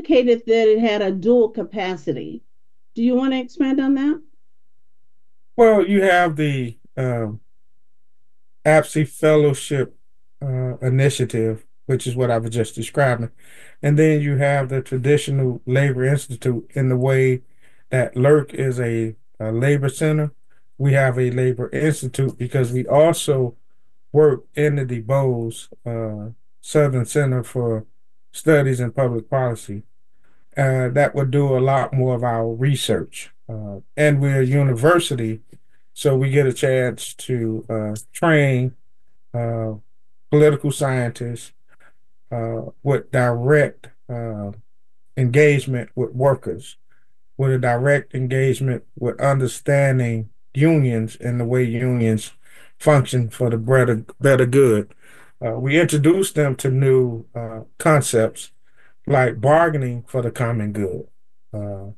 indicated that it had a dual capacity. Do you want to expand on that? Well, you have the APSI Fellowship Initiative, which is what I was just describing. And then you have the Traditional Labor Institute in the way that LERC is a labor center. We have a labor institute because we also work in the DuBose Southern Center for Studies in Public Policy. That would do a lot more of our research. And we're a university, so we get a chance to train uh, political scientists with direct engagement with workers, with a direct engagement with understanding unions and the way unions function for the better good. We introduce them to new concepts like bargaining for the common good, uh,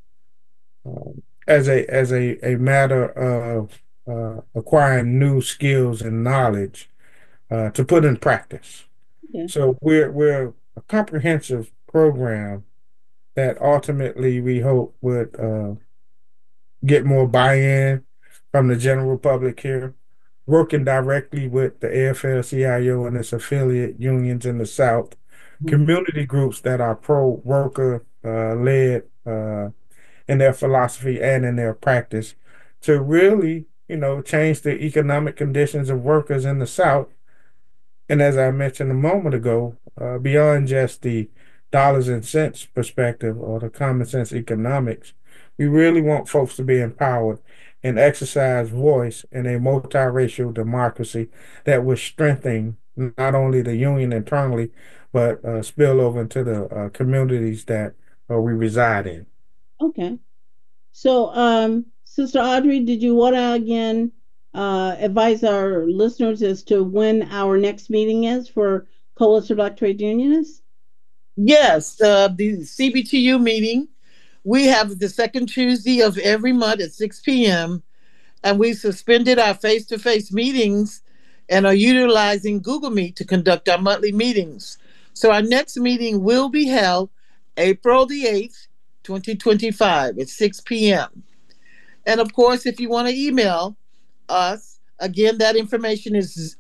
as a matter of acquiring new skills and knowledge to put in practice. Yeah. So we're a comprehensive program that ultimately we hope would get more buy-in from the general public here, working directly with the AFL-CIO and its affiliate unions in the South, community groups that are pro-worker led in their philosophy and in their practice to really, change the economic conditions of workers in the South. And as I mentioned a moment ago, beyond just the dollars and cents perspective or the common sense economics, we really want folks to be empowered and exercise voice in a multiracial democracy that will strengthen not only the union internally, but spill over into the communities that we reside in. Okay. So, Sister Audrey, did you want to again advise our listeners as to when our next meeting is for Coalition Black Trade Unionists? Yes, the CBTU meeting. We have the second Tuesday of every month at 6 p.m. And we suspended our face-to-face meetings and are utilizing Google Meet to conduct our monthly meetings. So our next meeting will be held April the 8th, 2025 at 6 p.m. And of course, if you want to email us, again, that information is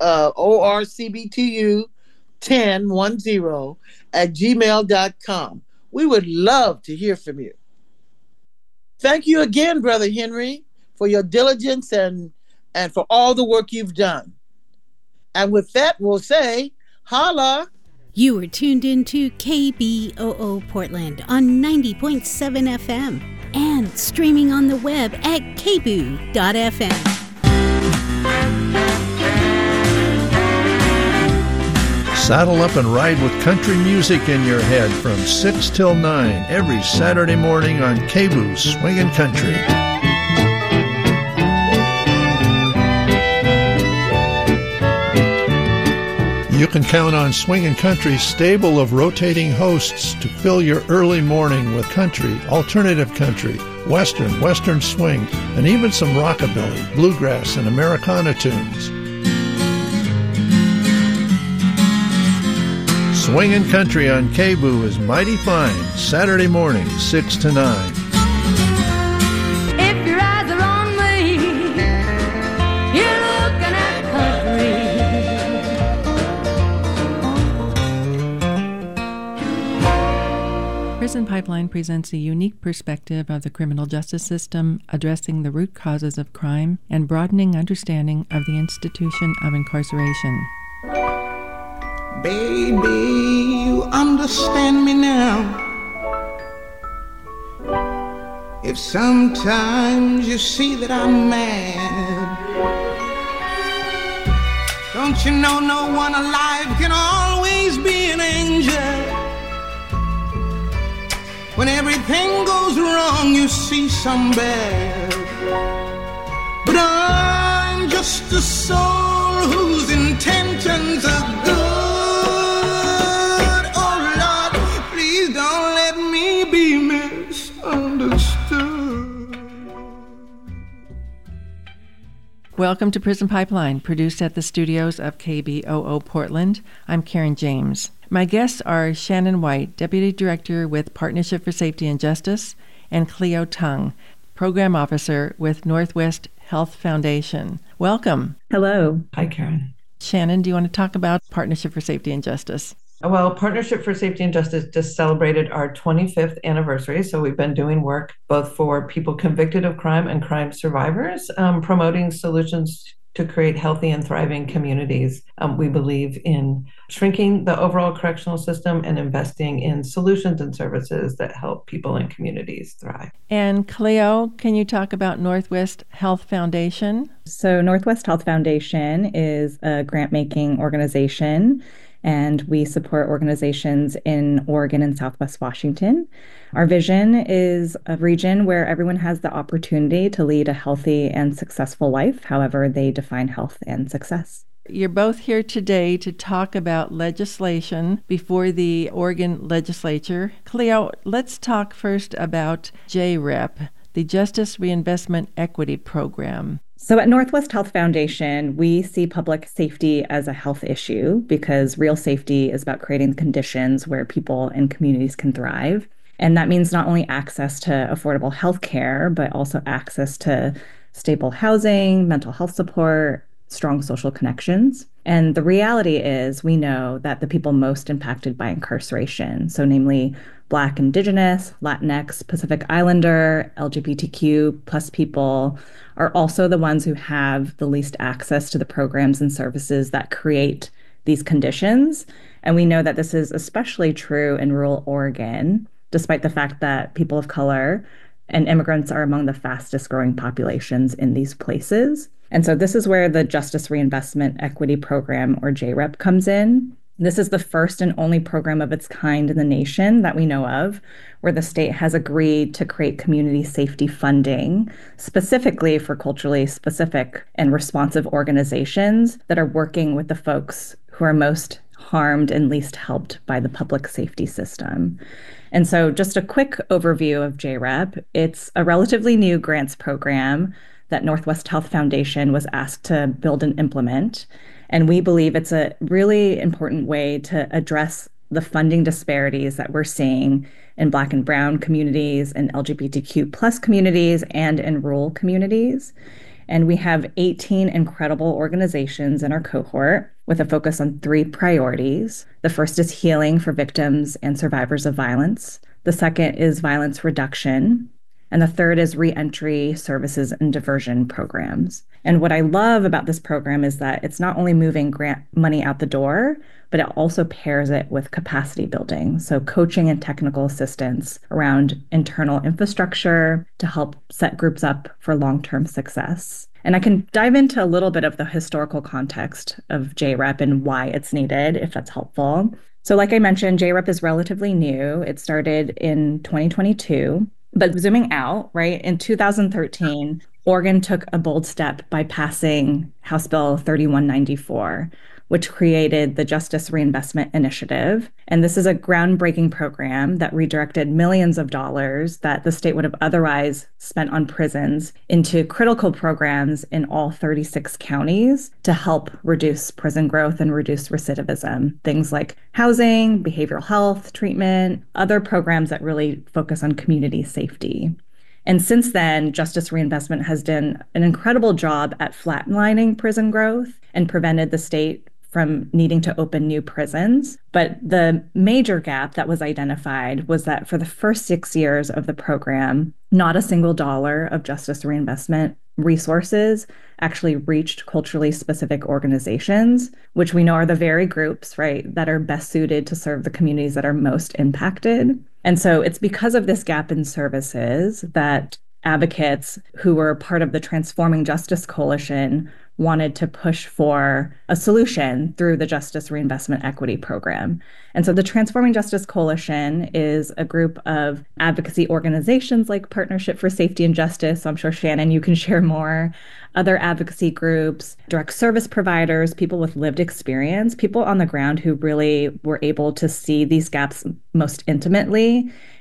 orcbtu1010 at gmail.com. We would love to hear from you. Thank you again, Brother Henry, for your diligence and for all the work you've done. And with that, we'll say, holla. You are tuned into KBOO Portland on 90.7 FM and streaming on the web at kboo.fm. Saddle up and ride with country music in your head from 6 till 9 every Saturday morning on KBOO Swingin' Country. You can count on Swingin' Country's stable of rotating hosts to fill your early morning with country, alternative country, western swing, and even some rockabilly, bluegrass, and Americana tunes. Swingin' Country on KBOO is mighty fine, Saturday morning, 6 to 9. If your eyes are on me, you're looking at country. Prison Pipeline presents a unique perspective of the criminal justice system, addressing the root causes of crime and broadening understanding of the institution of incarceration. Baby, you understand me now. If sometimes you see that I'm mad, don't you know no one alive can always be an angel? When everything goes wrong, you see some bad. But I'm just a soul whose intentions are good. Welcome to Prison Pipeline, produced at the studios of KBOO Portland. I'm Karen James. My guests are Shannon White, Deputy Director with Partnership for Safety and Justice, and Cleo Tung, Program Officer with Northwest Health Foundation. Welcome. Hello. Hi, Karen. Shannon, do you want to talk about Partnership for Safety and Justice? Well, Partnership for Safety and Justice just celebrated our 25th anniversary. So we've been doing work both for people convicted of crime and crime survivors, promoting solutions to create healthy and thriving communities. We believe in shrinking the overall correctional system and investing in solutions and services that help people and communities thrive. And Cleo, can you talk about Northwest Health Foundation? So Northwest Health Foundation is a grant-making organization, and we support organizations in Oregon and Southwest Washington. Our vision is a region where everyone has the opportunity to lead a healthy and successful life, however they define health and success. You're both here today to talk about legislation before the Oregon legislature. Cleo, let's talk first about JREP, the Justice Reinvestment Equity Program. So at Northwest Health Foundation, we see public safety as a health issue because real safety is about creating conditions where people and communities can thrive. And that means not only access to affordable health care, but also access to stable housing, mental health support, strong social connections. And the reality is we know that the people most impacted by incarceration, so namely Black, Indigenous, Latinx, Pacific Islander, LGBTQ plus people, are also the ones who have the least access to the programs and services that create these conditions. And we know that this is especially true in rural Oregon, despite the fact that people of color and immigrants are among the fastest growing populations in these places. And so this is where the Justice Reinvestment Equity Program, or JREP, comes in. This is the first and only program of its kind in the nation that we know of, where the state has agreed to create community safety funding specifically for culturally specific and responsive organizations that are working with the folks who are most harmed and least helped by the public safety system. And so just a quick overview of JREP. It's a relatively new grants program that Northwest Health Foundation was asked to build and implement. And we believe it's a really important way to address the funding disparities that we're seeing in Black and Brown communities and LGBTQ plus communities and in rural communities. And we have 18 incredible organizations in our cohort with a focus on 3 priorities. The first is healing for victims and survivors of violence. The second is violence reduction. And the third is reentry services and diversion programs. And what I love about this program is that it's not only moving grant money out the door, but it also pairs it with capacity building. So coaching and technical assistance around internal infrastructure to help set groups up for long-term success. And I can dive into a little bit of the historical context of JREP and why it's needed, if that's helpful. So like I mentioned, JREP is relatively new. It started in 2022. But zooming out, right, in 2013, Oregon took a bold step by passing House Bill 3194, which created the Justice Reinvestment Initiative. And this is a groundbreaking program that redirected millions of dollars that the state would have otherwise spent on prisons into critical programs in all 36 counties to help reduce prison growth and reduce recidivism. Things like housing, behavioral health treatment, other programs that really focus on community safety. And since then, Justice Reinvestment has done an incredible job at flatlining prison growth and prevented the state from needing to open new prisons. But the major gap that was identified was that for the first 6 years of the program, not a single dollar of justice reinvestment resources actually reached culturally specific organizations, which we know are the very groups, right, that are best suited to serve the communities that are most impacted. And so it's because of this gap in services that advocates who were part of the Transforming Justice Coalition wanted to push for a solution through the Justice Reinvestment Equity Program. And so the Transforming Justice Coalition is a group of advocacy organizations like Partnership for Safety and Justice. So I'm sure, Shannon, you can share more. Other advocacy groups, direct service providers, people with lived experience, people on the ground who really were able to see these gaps most intimately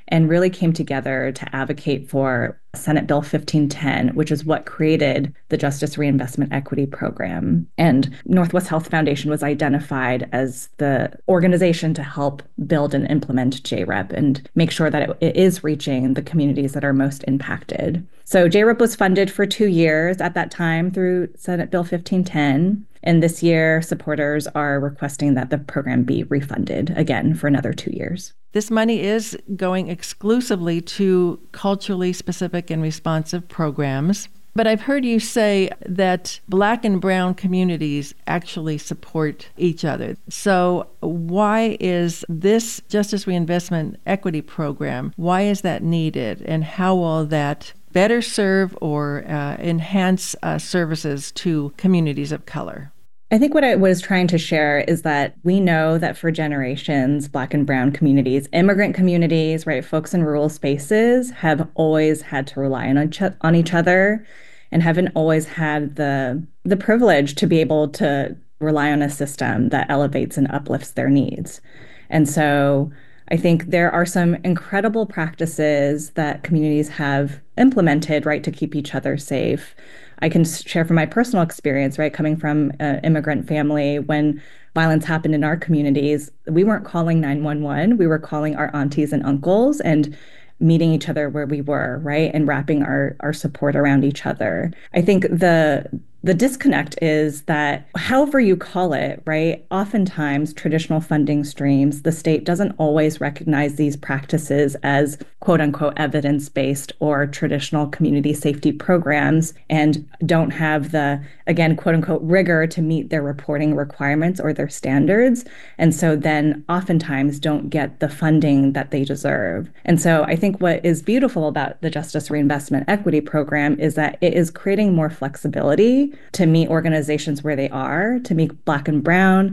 and really came together to advocate for Senate Bill 1510, which is what created the Justice Reinvestment Equity Program. And Northwest Health Foundation was identified as the organization to help build and implement JREP and make sure that it is reaching the communities that are most impacted. So JREP was funded for 2 years at that time through Senate Bill 1510. And this year, supporters are requesting that the program be refunded again for another 2 years. This money is going exclusively to culturally specific and responsive programs. But I've heard you say that Black and Brown communities actually support each other. So why is this Justice Reinvestment Equity Program, why is that needed? And how will that better serve or enhance services to communities of color? I think what I was trying to share is that we know that for generations, Black and Brown communities, immigrant communities, right, folks in rural spaces have always had to rely on each other and haven't always had the privilege to be able to rely on a system that elevates and uplifts their needs. And so I think there are some incredible practices that communities have implemented, right, to keep each other safe. I can share from my personal experience, right, coming from an immigrant family, when violence happened in our communities, we weren't calling 911, we were calling our aunties and uncles and meeting each other where we were, right, and wrapping our support around each other. I think the disconnect is that however you call it, right, oftentimes traditional funding streams, the state doesn't always recognize these practices as quote unquote evidence-based or traditional community safety programs and don't have the, again, quote unquote rigor to meet their reporting requirements or their standards. And so then oftentimes don't get the funding that they deserve. And so I think what is beautiful about the Justice Reinvestment Equity Program is that it is creating more flexibility to meet organizations where they are, to meet Black and Brown,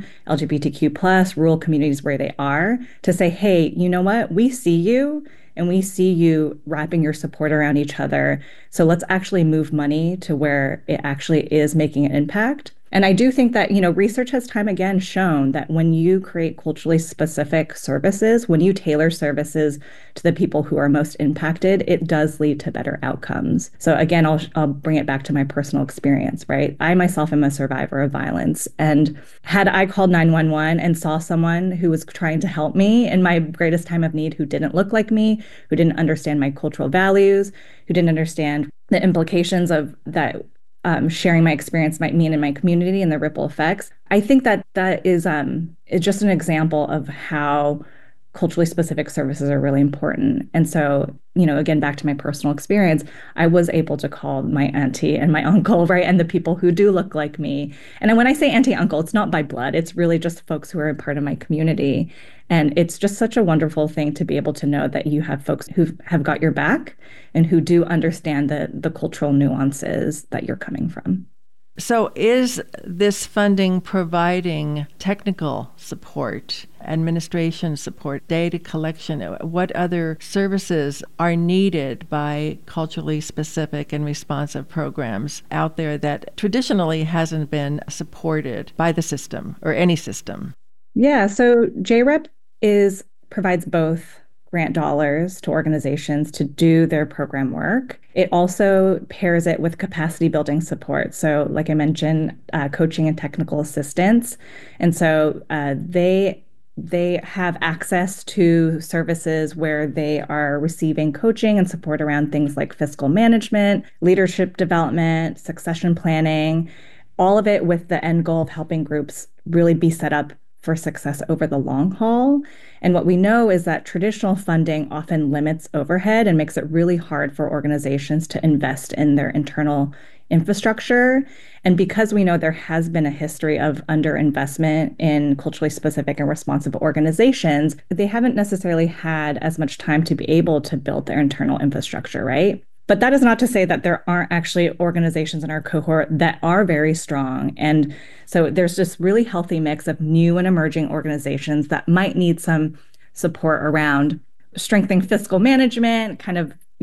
LGBTQ+, rural communities where they are, to say, hey, you know what? We see you and we see you wrapping your support around each other. So let's actually move money to where it actually is making an impact. And I do think that, research has time again shown that when you create culturally specific services, when you tailor services to the people who are most impacted, it does lead to better outcomes. So again, I'll bring it back to my personal experience, right? I myself am a survivor of violence. And had I called 911 and saw someone who was trying to help me in my greatest time of need, who didn't look like me, who didn't understand my cultural values, who didn't understand the implications of that, sharing my experience might mean in my community and the ripple effects. I think that is just an example of how culturally specific services are really important. And so, again, back to my personal experience, I was able to call my auntie and my uncle, right? And the people who do look like me. And when I say auntie, uncle, it's not by blood. It's really just folks who are a part of my community. And it's just such a wonderful thing to be able to know that you have folks who have got your back and who do understand the cultural nuances that you're coming from. So is this funding providing technical support, administration support, data collection? What other services are needed by culturally specific and responsive programs out there that traditionally hasn't been supported by the system or any system? Yeah, so JREP provides both grant dollars to organizations to do their program work. It also pairs it with capacity building support. So like I mentioned, coaching and technical assistance. And so they have access to services where they are receiving coaching and support around things like fiscal management, leadership development, succession planning, all of it with the end goal of helping groups really be set up for success over the long haul. And what we know is that traditional funding often limits overhead and makes it really hard for organizations to invest in their internal infrastructure. And because we know there has been a history of underinvestment in culturally specific and responsive organizations, they haven't necessarily had as much time to be able to build their internal infrastructure, right? But that is not to say that there aren't actually organizations in our cohort that are very strong. And so there's this really healthy mix of new and emerging organizations that might need some support around strengthening fiscal management, kind of,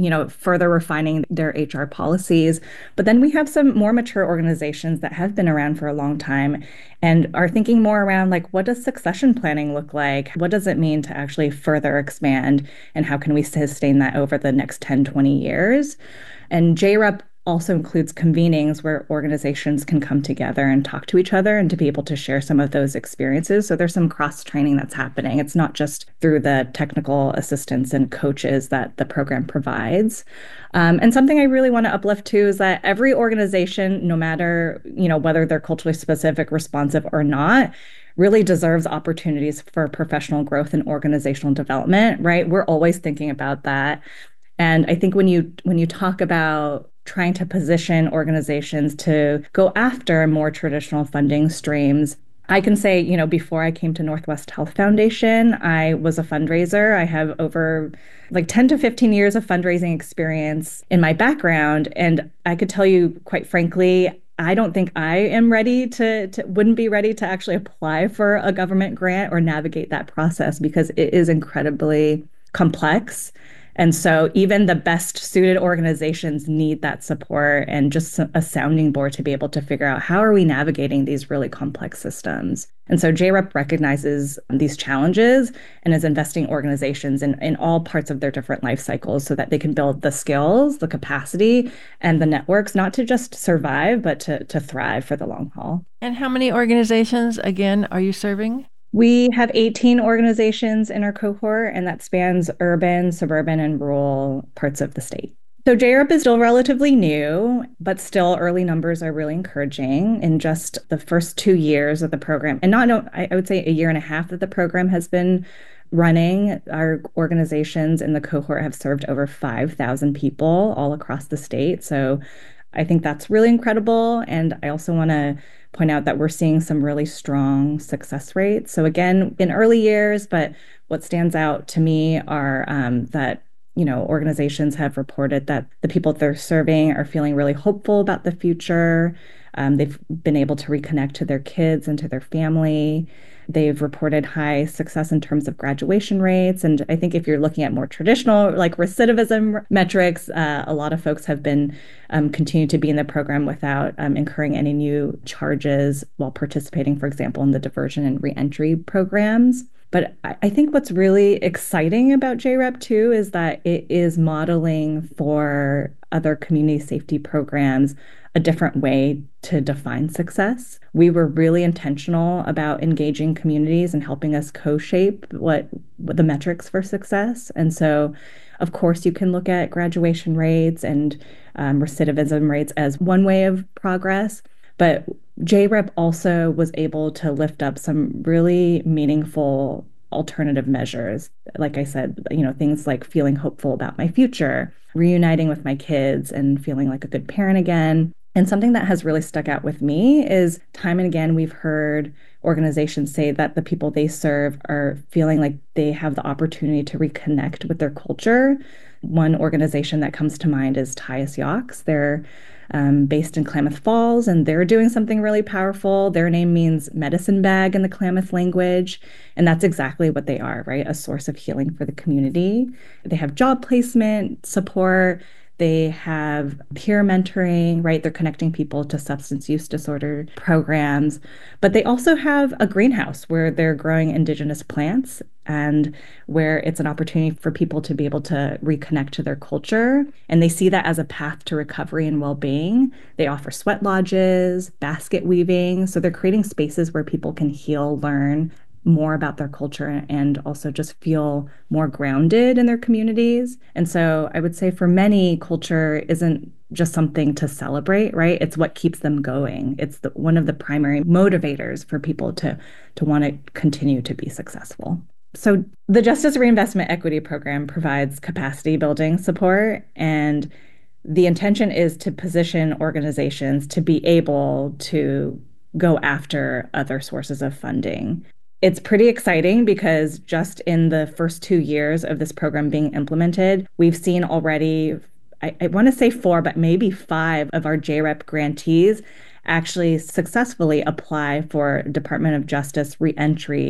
further refining their HR policies. But then we have some more mature organizations that have been around for a long time and are thinking more around like, what does succession planning look like? What does it mean to actually further expand? And how can we sustain that over the next 10, 20 years? And JREP also includes convenings where organizations can come together and talk to each other and to be able to share some of those experiences. So there's some cross training that's happening. It's not just through the technical assistance and coaches that the program provides. And something I really want to uplift too is that every organization, no matter, whether they're culturally specific, responsive or not, really deserves opportunities for professional growth and organizational development, right? We're always thinking about that. And I think when you talk about trying to position organizations to go after more traditional funding streams, I can say, before I came to Northwest Health Foundation, I was a fundraiser. I have over 10 to 15 years of fundraising experience in my background. And I could tell you, quite frankly, I don't think I am ready wouldn't be ready to actually apply for a government grant or navigate that process because it is incredibly complex. And so even the best suited organizations need that support and just a sounding board to be able to figure out how are we navigating these really complex systems. And so JREP recognizes these challenges and is investing organizations in all parts of their different life cycles so that they can build the skills, the capacity, and the networks, not to just survive, but to thrive for the long haul. And how many organizations, again, are you serving? We have 18 organizations in our cohort, and that spans urban, suburban, and rural parts of the state. So JREP is still relatively new, but still early numbers are really encouraging. In just the first 2 years of the program, and I would say a year and a half that the program has been running, our organizations in the cohort have served over 5,000 people all across the state. So I think that's really incredible. And I also want to point out that we're seeing some really strong success rates. So again, in early years, but what stands out to me are that organizations have reported that the people they're serving are feeling really hopeful about the future. They've been able to reconnect to their kids and to their family. They've reported high success in terms of graduation rates. And I think if you're looking at more traditional, like recidivism metrics, a lot of folks have been continued to be in the program without incurring any new charges while participating, for example, in the diversion and reentry programs. But I think what's really exciting about JREP too is that it is modeling for other community safety programs a different way to define success. We were really intentional about engaging communities and helping us co-shape what the metrics for success. And so, of course, you can look at graduation rates and recidivism rates as one way of progress, but JREP also was able to lift up some really meaningful alternative measures. Like I said, things like feeling hopeful about my future, reuniting with my kids and feeling like a good parent again. And something that has really stuck out with me is time and again, we've heard organizations say that the people they serve are feeling like they have the opportunity to reconnect with their culture. One organization that comes to mind is Tyus Yawks. They're based in Klamath Falls, and they're doing something really powerful. Their name means medicine bag in the Klamath language, and that's exactly what they are, right? A source of healing for the community. They have job placement support. They have peer mentoring, right? They're connecting people to substance use disorder programs. But they also have a greenhouse where they're growing indigenous plants and where it's an opportunity for people to be able to reconnect to their culture. And they see that as a path to recovery and well-being. They offer sweat lodges, basket weaving. So they're creating spaces where people can heal, learn more about their culture and also just feel more grounded in their communities. And so I would say for many, culture isn't just something to celebrate, right? It's what keeps them going. It's one of the primary motivators for people to want to continue to be successful. So the Justice Reinvestment Equity Program provides capacity building support, and the intention is to position organizations to be able to go after other sources of funding. It's pretty exciting because just in the first 2 years of this program being implemented, we've seen already, I want to say 4, but maybe 5 of our JREP grantees actually successfully apply for Department of Justice reentry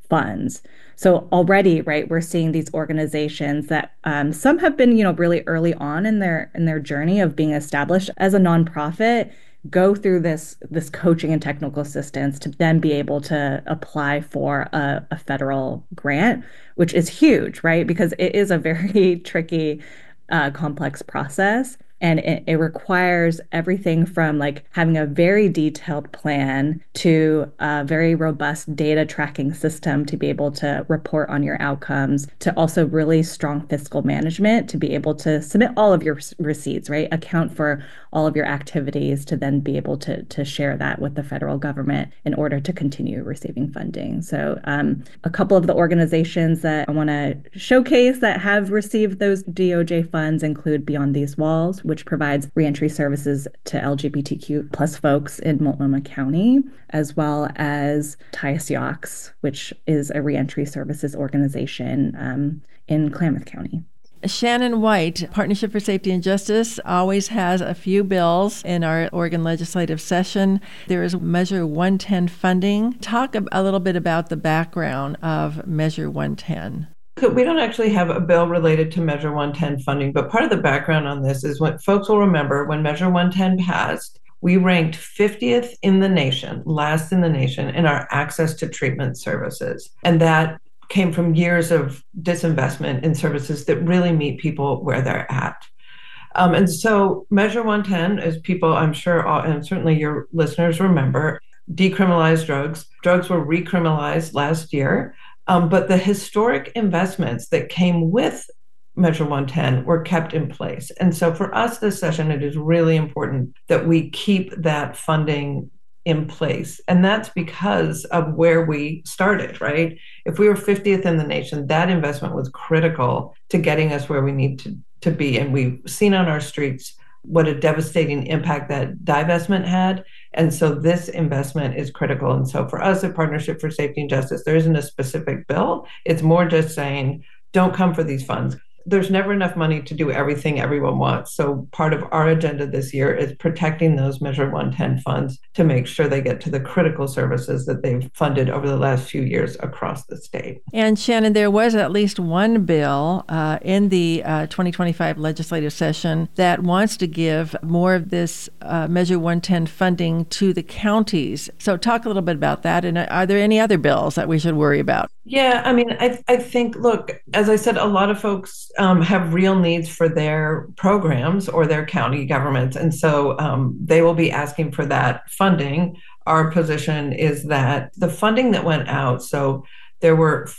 funds. So already, right, we're seeing these organizations that some have been, really early on in their journey of being established as a nonprofit, go through this coaching and technical assistance to then be able to apply for a federal grant, which is huge, right? Because it is a very tricky, complex process. And it requires everything from like having a very detailed plan to a very robust data tracking system to be able to report on your outcomes, to also really strong fiscal management to be able to submit all of your receipts, right? Account for all of your activities to then be able to share that with the federal government in order to continue receiving funding. So a couple of the organizations that I want to showcase that have received those DOJ funds include Beyond These Walls, which provides reentry services to LGBTQ plus folks in Multnomah County, as well as Tyus Yox, which is a reentry services organization in Klamath County. Shannon White, Partnership for Safety and Justice, always has a few bills in our Oregon legislative session. There is Measure 110 funding. Talk a little bit about the background of Measure 110. We don't actually have a bill related to Measure 110 funding, but part of the background on this is what folks will remember when Measure 110 passed, we ranked 50th in the nation, last in the nation, in our access to treatment services. And that came from years of disinvestment in services that really meet people where they're at. And so Measure 110, as people, I'm sure, and certainly your listeners remember, decriminalized drugs. Drugs were recriminalized last year. But the historic investments that came with Measure 110 were kept in place. And so for us this session, it is really important that we keep that funding in place. And that's because of where we started, right? If we were 50th in the nation, that investment was critical to getting us where we need to be. And we've seen on our streets what a devastating impact that divestment had. And so this investment is critical. And so for us at Partnership for Safety and Justice, there isn't a specific bill. It's more just saying, don't come for these funds. There's never enough money to do everything everyone wants. So part of our agenda this year is protecting those Measure 110 funds to make sure they get to the critical services that they've funded over the last few years across the state. And Shannon, there was at least one bill in the 2025 legislative session that wants to give more of this Measure 110 funding to the counties. So talk a little bit about that. And are there any other bills that we should worry about? Yeah, I mean, I think, look, as I said, a lot of folks have real needs for their programs or their county governments. And so they will be asking for that funding. Our position is that the funding that went out, so there were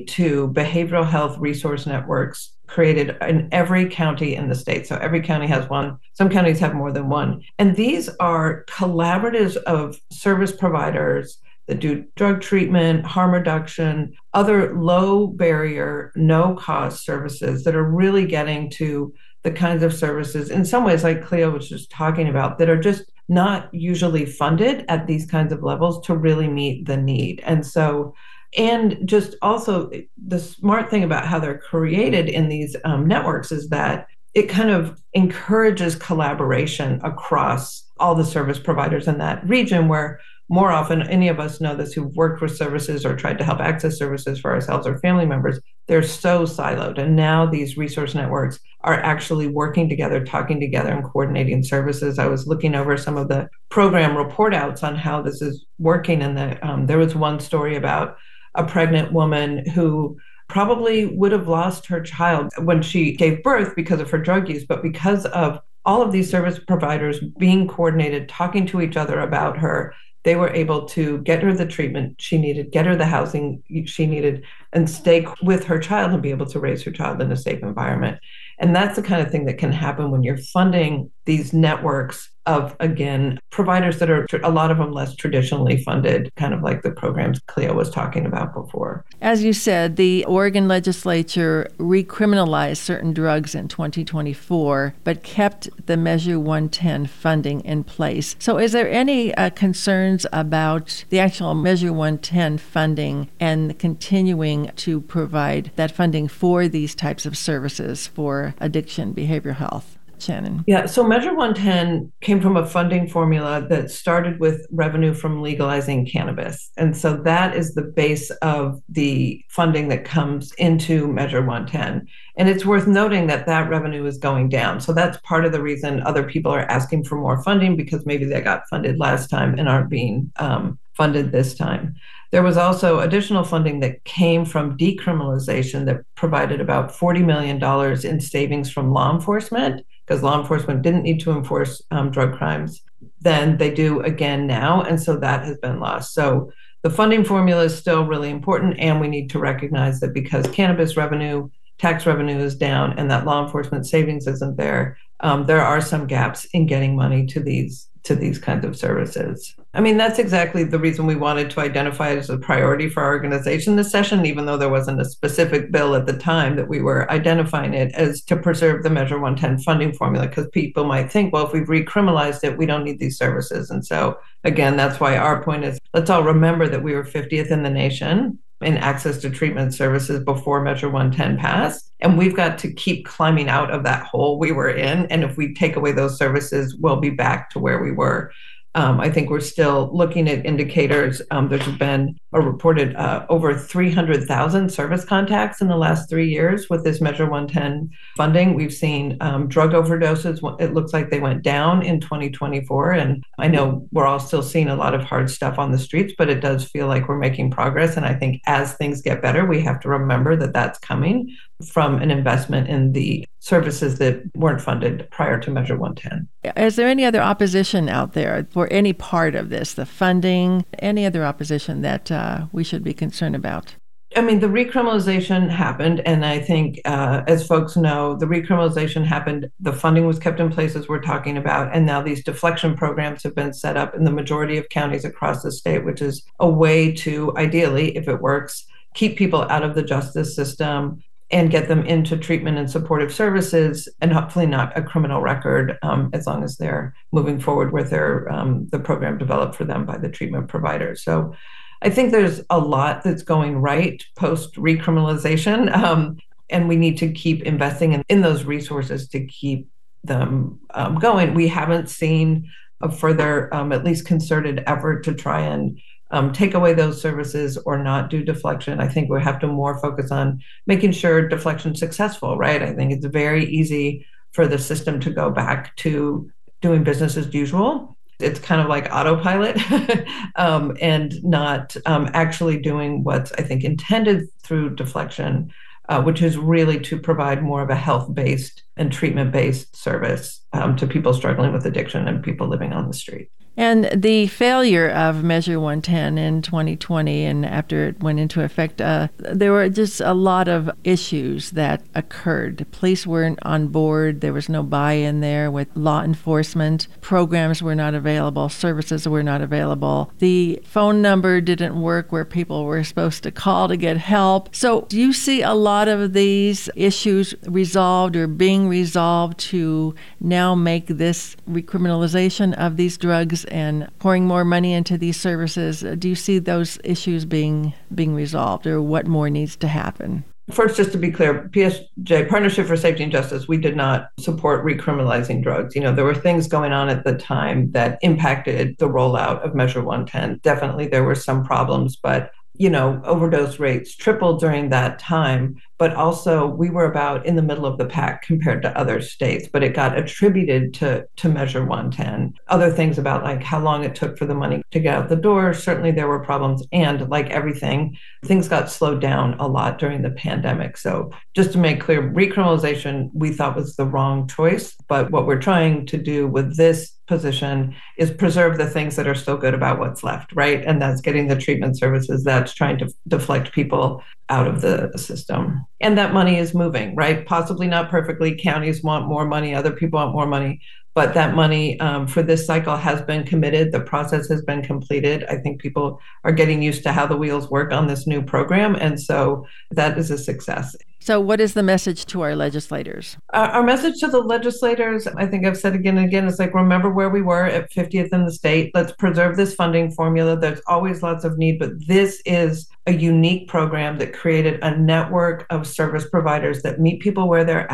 42 behavioral health resource networks created in every county in the state. So every county has one. Some counties have more than one. And these are collaboratives of service providers that do drug treatment, harm reduction, other low barrier, no cost services that are really getting to the kinds of services, in some ways, like Cleo was just talking about, that are just not usually funded at these kinds of levels to really meet the need. And so, and just also the smart thing about how they're created in these networks is that it kind of encourages collaboration across all the service providers in that region, where more often, any of us know this who've worked with services or tried to help access services for ourselves or family members, they're so siloed. And now these resource networks are actually working together, talking together, and coordinating services. I was looking over some of the program report outs on how this is working. And there was one story about a pregnant woman who probably would have lost her child when she gave birth because of her drug use, but because of all of these service providers being coordinated, talking to each other about her, they were able to get her the treatment she needed, get her the housing she needed, and stay with her child and be able to raise her child in a safe environment. And that's the kind of thing that can happen when you're funding these networks of, again, providers that are, a lot of them, less traditionally funded, kind of like the programs Cleo was talking about before. As you said, the Oregon legislature recriminalized certain drugs in 2024, but kept the Measure 110 funding in place. So is there any concerns about the actual Measure 110 funding and continuing to provide that funding for these types of services for addiction, behavioral health? Shannon? Yeah, so Measure 110 came from a funding formula that started with revenue from legalizing cannabis. And so that is the base of the funding that comes into Measure 110. And it's worth noting that that revenue is going down. So that's part of the reason other people are asking for more funding, because maybe they got funded last time and aren't being funded this time. There was also additional funding that came from decriminalization that provided about $40 million in savings from law enforcement, because law enforcement didn't need to enforce drug crimes than they do again now. And so that has been lost. So the funding formula is still really important. And we need to recognize that because cannabis revenue, tax revenue is down and that law enforcement savings isn't there, there are some gaps in getting money to these kinds of services. I mean, that's exactly the reason we wanted to identify it as a priority for our organization this session, even though there wasn't a specific bill at the time, that we were identifying it as to preserve the Measure 110 funding formula, because people might think, well, if we've recriminalized it, we don't need these services. And so, again, that's why our point is, let's all remember that we were 50th in the nation in access to treatment services before Measure 110 passed. And we've got to keep climbing out of that hole we were in. And if we take away those services, we'll be back to where we were. I think we're still looking at indicators. There's been a reported over 300,000 service contacts in the last 3 years with this Measure 110 funding. We've seen drug overdoses. It looks like they went down in 2024. And I know we're all still seeing a lot of hard stuff on the streets, but it does feel like we're making progress. And I think as things get better, we have to remember that that's coming from an investment in the services that weren't funded prior to Measure 110. Is there any other opposition out there for any part of this, the funding, any other opposition that we should be concerned about? I mean, the recriminalization happened, and I think, as folks know, the recriminalization happened, the funding was kept in place as we're talking about, and now these deflection programs have been set up in the majority of counties across the state, which is a way to, ideally, if it works, keep people out of the justice system and get them into treatment and supportive services, and hopefully not a criminal record, as long as they're moving forward with their the program developed for them by the treatment provider. So I think there's a lot that's going right post recriminalization, and we need to keep investing in those resources to keep them going. We haven't seen a further, at least concerted effort to try and take away those services or not do deflection. I think we have to more focus on making sure deflection is successful, right? I think it's very easy for the system to go back to doing business as usual. It's kind of like autopilot and not actually doing what's, I think, intended through deflection, which is really to provide more of a health-based and treatment-based service to people struggling with addiction and people living on the street. And the failure of Measure 110 in 2020 and after it went into effect, there were just a lot of issues that occurred. Police weren't on board. There was no buy-in there with law enforcement. Programs were not available. Services were not available. The phone number didn't work where people were supposed to call to get help. So do you see a lot of these issues resolved or being resolved to now make this recriminalization of these drugs and pouring more money into these services? Do you see those issues being resolved, or what more needs to happen? First, just to be clear, PSJ, Partnership for Safety and Justice, we did not support recriminalizing drugs. You know, there were things going on at the time that impacted the rollout of Measure 110. Definitely there were some problems, but you know, overdose rates tripled during that time, but also we were about in the middle of the pack compared to other states, but it got attributed to Measure 110. Other things about like how long it took for the money to get out the door, certainly there were problems. And like everything, things got slowed down a lot during the pandemic. So just to make clear, recriminalization we thought was the wrong choice, but what we're trying to do with this position is preserve the things that are still good about what's left, right? And that's getting the treatment services, that's trying to deflect people out of the system. And that money is moving, right? Possibly not perfectly. Counties want more money, other people want more money, but that money for this cycle has been committed. The process has been completed. I think people are getting used to how the wheels work on this new program. And so that is a success. So what is the message to our legislators? Our message to the legislators, I think I've said again and again, is like, remember where we were at 50th in the state. Let's preserve this funding formula. There's always lots of need, but this is a unique program that created a network of service providers that meet people where they're at,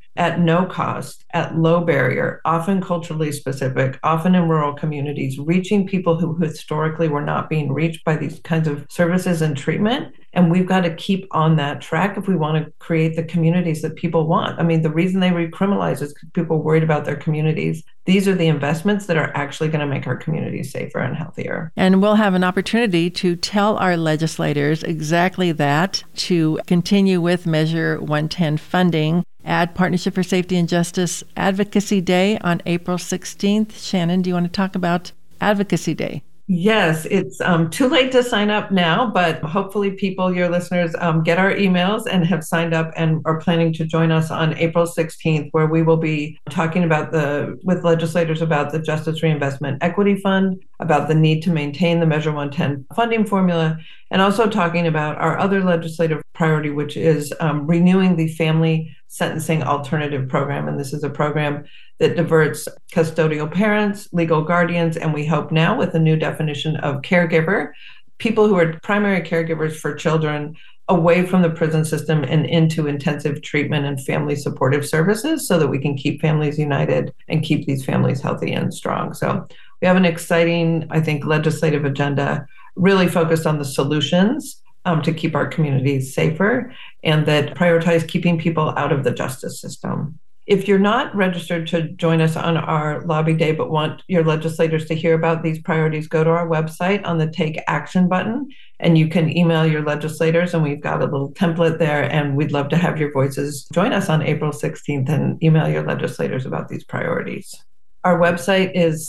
at no cost, at low barrier, often culturally specific, often in rural communities, reaching people who historically were not being reached by these kinds of services and treatment. And we've got to keep on that track if we want to create the communities that people want. I mean, the reason they recriminalize is because people are worried about their communities. These are the investments that are actually going to make our communities safer and healthier. And we'll have an opportunity to tell our legislators exactly that, to continue with Measure 110 funding at Partnership for Safety and Justice Advocacy Day on April 16th. Shannon, do you want to talk about Advocacy Day? Yes, it's too late to sign up now, but hopefully people, your listeners, get our emails and have signed up and are planning to join us on April 16th, where we will be talking about with legislators about the Justice Reinvestment Equity Fund, about the need to maintain the Measure 110 funding formula, and also talking about our other legislative priority, which is renewing the Family Sentencing Alternative Program. And this is a program that diverts custodial parents, legal guardians, and we hope now with a new definition of caregiver, people who are primary caregivers for children, away from the prison system and into intensive treatment and family supportive services so that we can keep families united and keep these families healthy and strong. So we have an exciting, I think, legislative agenda really focused on the solutions to keep our communities safer and that prioritize keeping people out of the justice system. If you're not registered to join us on our lobby day, but want your legislators to hear about these priorities, go to our website on the Take Action button, and you can email your legislators, and we've got a little template there, and we'd love to have your voices join us on April 16th and email your legislators about these priorities. Our website is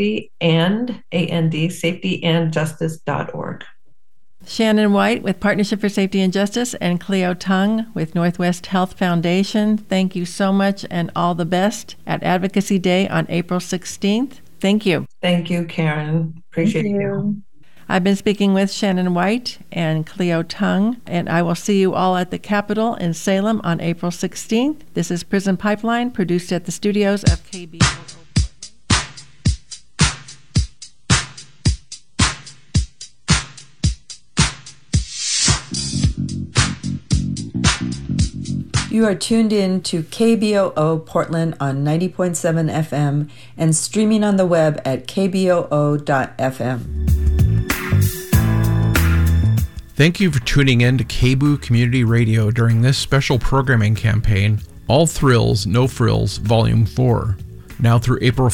safetyandjustice.org. Shannon White with Partnership for Safety and Justice and Cleo Tung with Northwest Health Foundation. Thank you so much and all the best at Advocacy Day on April 16th. Thank you. Thank you, Karen. Appreciate you. I've been speaking with Shannon White and Cleo Tung, and I will see you all at the Capitol in Salem on April 16th. This is Prison Pipeline, produced at the studios of KBOO. You are tuned in to KBOO Portland on 90.7 FM and streaming on the web at kboo.fm. Thank you for tuning in to KBOO Community Radio during this special programming campaign, All Thrills, No Frills, Volume 4, now through April